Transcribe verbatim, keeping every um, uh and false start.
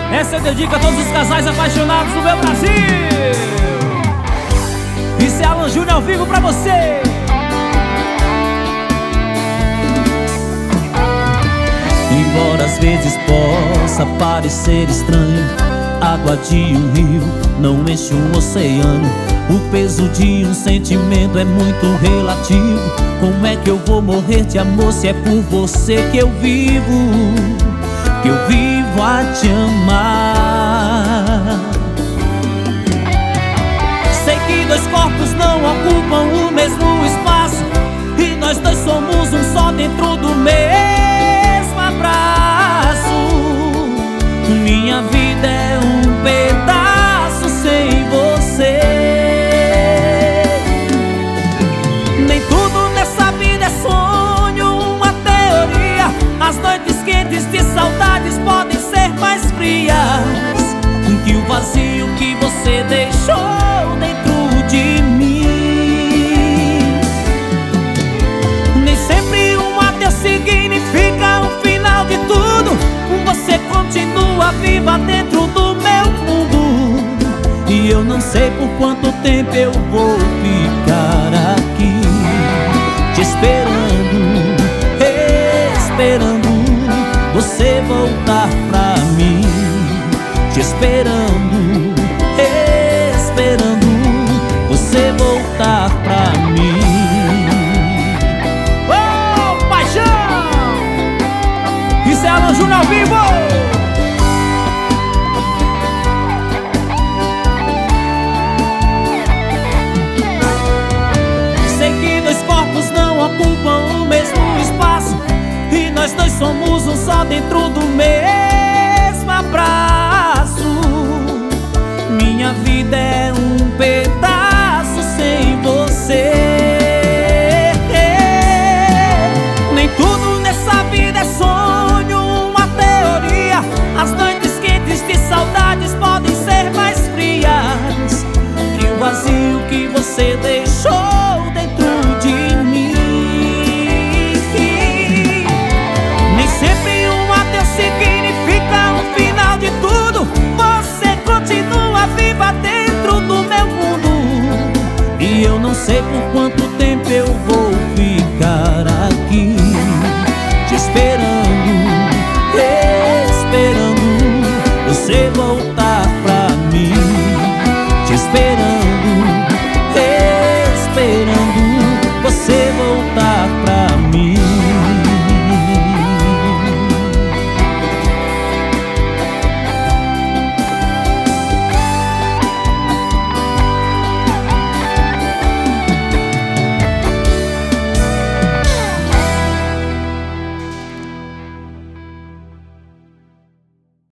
Essa eu dedico a todos os casais apaixonados do meu Brasil. Isso é Alan Júnior ao vivo pra você. Embora às vezes possa parecer estranho, água de um rio não enche um oceano. O peso de um sentimento é muito relativo. Como é que eu vou morrer de amor se é por você que eu vivo? Que eu vivo a te amar. Sei que dois corpos não ocupam o mesmo espaço, e nós dois somos um só dentro do mesmo abraço. Minha vida é um pedaço sem você. Nem tudo nessa vida é sonho, uma teoria. As noites quentes de saudades podem ser mais frias que o vazio que você deixou dentro de mim. Nem sempre um adeus significa o final de tudo. Você continua viva dentro do meu mundo, e eu não sei por quanto tempo eu vou ficar aqui te esperando, esperando você voltar pra mim, te esperando, esperando você voltar pra mim. Oh, paixão! Isso é Alan Júnior ao vivo! Sei que dois corpos não ocupam o mesmo espaço, e nós dois somos um só dentro do mesmo abraço. Minha vida é um pedaço sem você. Nem tudo nessa vida é sonho, uma teoria. As noites quentes de saudades podem ser mais frias que o vazio que você deixou dentro de mim. Nem sempre um adeus significa o final de tudo. Você continua viva dentro do meu mundo, e eu não sei por quanto